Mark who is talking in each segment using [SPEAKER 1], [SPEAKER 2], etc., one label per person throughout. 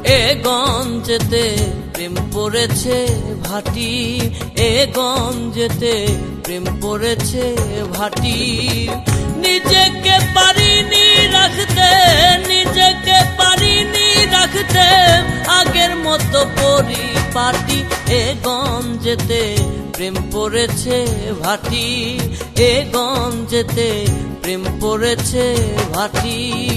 [SPEAKER 1] এ গঞ্জেতে প্রেম পড়েছে ভাটি, এ গঞ্জেতে প্রেম পড়েছে ভাটি। নিজেকে পারিনি রাখতে, নিজেকে পারিনি রাখতে আগের মতো পরিপাটি। এ গঞ্জেতে প্রেম পড়েছে ভাটি, এ গঞ্জেতে প্রেম পড়েছে ভাটি।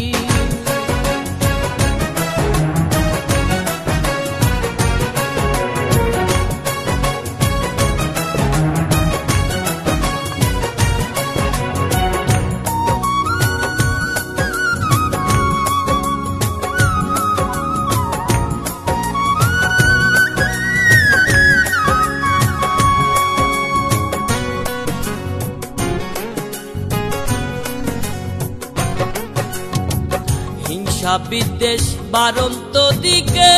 [SPEAKER 1] হিংসা বিদ্বেষ বাড়ন্ত দিকে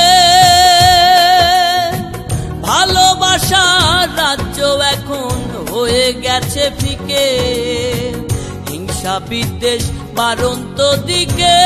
[SPEAKER 1] ভালোবাসার রাজ্য এখন হয়ে গেছে ফিকে। হিংসা বিদ্বেষ বাড়ন্ত দিকে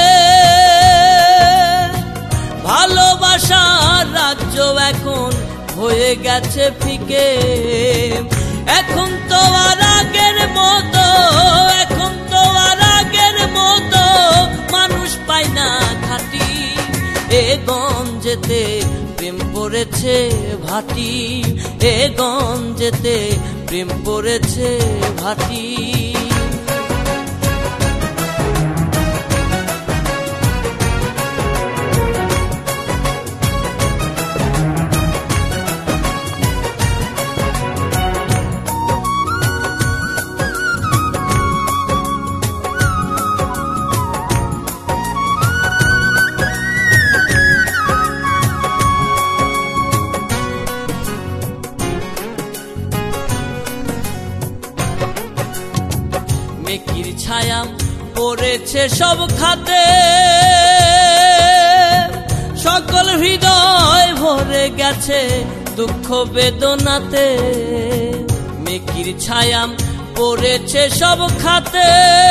[SPEAKER 1] ভালোবাসার রাজ্য এখন হয়ে গেছে ফিকে। এখন তো আর আগের মতো, এখন তো আর আগের মতো মানুষ পায় না খাঁটি। এ গঞ্জেতে প্রেম পড়েছে ভাটি, এ গঞ্জেতে প্রেম পড়েছে ভাটি। মেকির ছায়া পড়েছে সব খাতে, সকল হৃদয় ভরে গেছে দুঃখ বেদনাতে। মেকির ছায়া পড়েছে সব খাতে,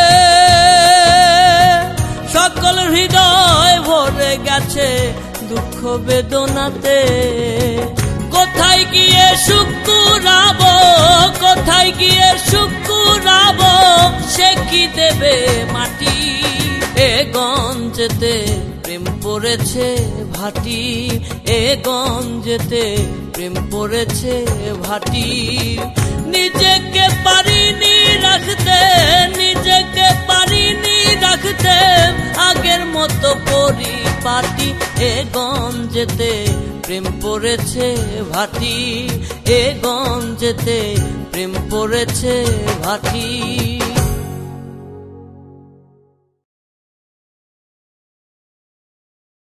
[SPEAKER 1] সকল হৃদয় ভরে গেছে দুঃখ বেদনাতে। কোথায় গিয়ে সুখ কুড়াবো, কোথায় গিয়ে সুখ কুড়াবো, সে কি দেবে মাটি। এ গঞ্জেতে প্রেম পড়েছে ভাটি, এ গঞ্জেতে প্রেম পড়েছে ভাটি। নিজেকে পারিনি রাখতে, নিজেকে পারিনি রাখতে আগের মতো পরিপাটি। এ গঞ্জেতে প্রেম পড়েছে ভাটি, এ গঞ্জেতে প্রেম পড়েছে ভাটি।